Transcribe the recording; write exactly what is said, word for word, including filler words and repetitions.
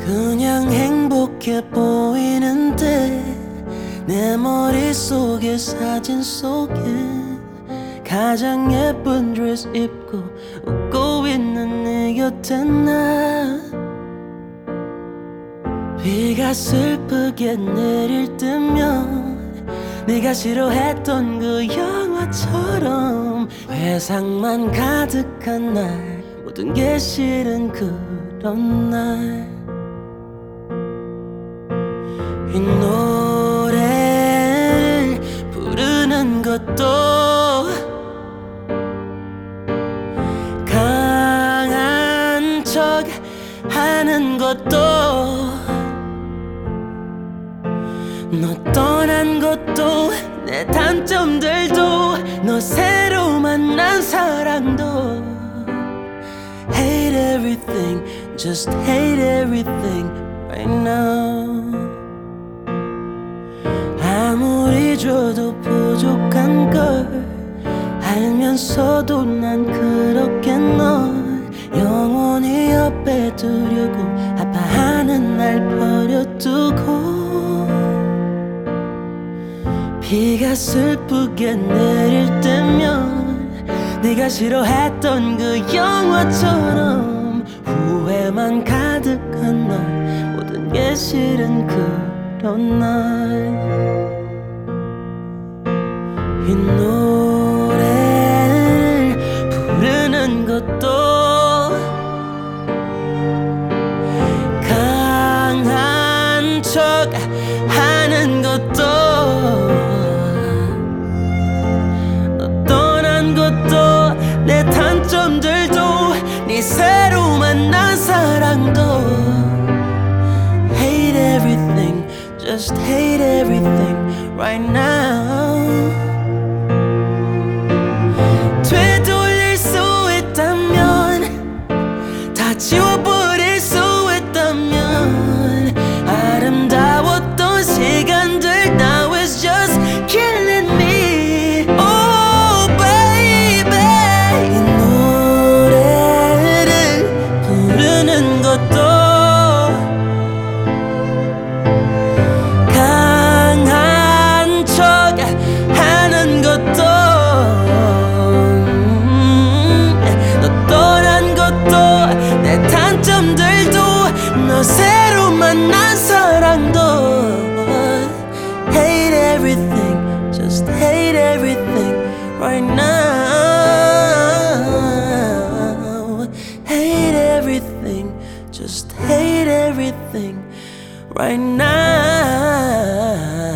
그냥 행복해 보이는데 내 머릿속에 사진 속에 가장 예쁜 드레스 입고 웃고 있는 네 곁에 나 비가 슬프게 내릴 때면 네가 싫어했던 그 영화처럼 회상만 가득한 날 모든 게 싫은 그런 날 이 노래를 부르는 것도 강한 척 하는 것도 너 떠난 것도 내 단점들도 너 새로 만난 사랑도 Hate everything, just hate everything right now. 아무리 줘도 부족한 걸 알면서도 난 그렇게 널 영원히 옆에 두려고 아파하는 날 버려두고 비가 슬프게 내릴 때면 네가 싫어했던 그 영화처럼 후회만 가득한 날 모든 게 싫은 그런 날 이 노래를 부르는 것도 강한 척 하는 것도 너 떠난 것도 내 단점들도 네 새로 만난 사랑도 Hate everything, just hate everything right now. 되돌릴 수 있다면 다 지워버릴 수 있다면 아름다웠던 시간들 Now it's just killing me. Oh baby 이 노래를 부르는 것도 강한 척 하는 것도 너 새로 만난 사랑도 Hate everything, just hate everything right now. Hate everything, just hate everything right now.